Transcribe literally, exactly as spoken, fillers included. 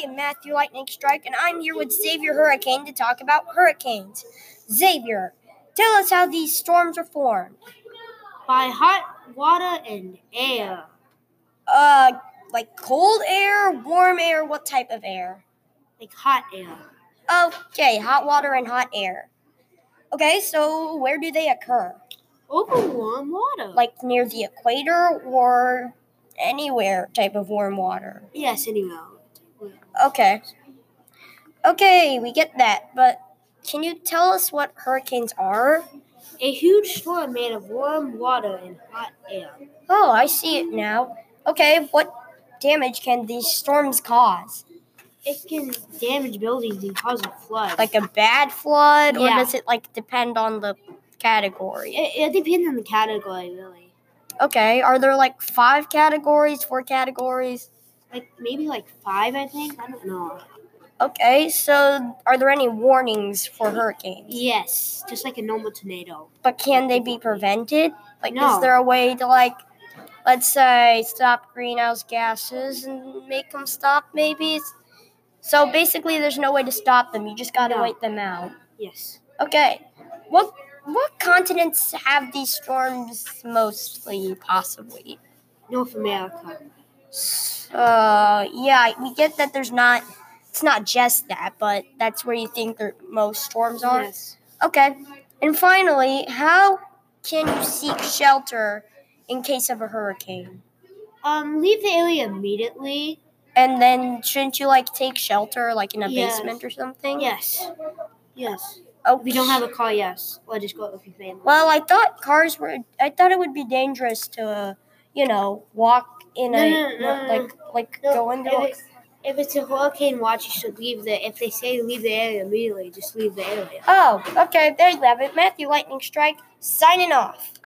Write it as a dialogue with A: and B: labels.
A: am Matthew Lightning Strike, and I'm here with Xavier Hurricane to talk about hurricanes. Xavier, tell us how these storms are formed.
B: By hot water and air.
A: Uh, like cold air, warm air, what type of air?
B: Like hot air.
A: Okay, hot water and hot air. Okay, so where do they occur?
B: Over warm water.
A: Like near the equator or anywhere type of warm water?
B: Yes, anywhere.
A: Okay. Okay, we get that, but can you tell us what hurricanes are?
B: A huge storm made of warm water and hot air.
A: Oh, I see it now. Okay, what damage can these storms cause?
B: It can damage buildings and cause a flood.
A: Like a bad flood, or
B: Yeah.
A: does it like depend on the category?
B: It, it depends on the category, really.
A: Okay, are there like five categories, four categories?
B: Like maybe like five, I think. I don't know.
A: Okay, so are there any warnings for hurricanes?
B: Yes, just like a normal tornado.
A: But can they be prevented? Like,
B: No.
A: is there a way to, like, let's say, stop greenhouse gases and make them stop, maybe? So basically, there's no way to stop them. You just gotta
B: No.
A: wait them out.
B: Yes.
A: Okay. What what continents have these storms mostly, possibly?
B: North America.
A: Uh, yeah, we get that there's not. It's not just that, but that's where you think the most storms are.
B: Yes.
A: Okay. And finally, how can you seek shelter in case of a hurricane?
B: Um, leave the area immediately.
A: And then shouldn't you like take shelter like in a
B: Yes.
A: basement or something?
B: Yes. Yes.
A: Oh,
B: If you don't have a car, yes. Or just go with your family.
A: Well, I thought cars were. I thought it would be dangerous to, uh, you know, walk in
B: No,
A: a
B: no, no, no,
A: like like
B: No,
A: go into.
B: if,
A: A,
B: it's, if it's a hurricane watch, you should leave the. If they say leave the area immediately, just leave the area.
A: oh, okay. There you have it. Matthew Lightning Strike signing off.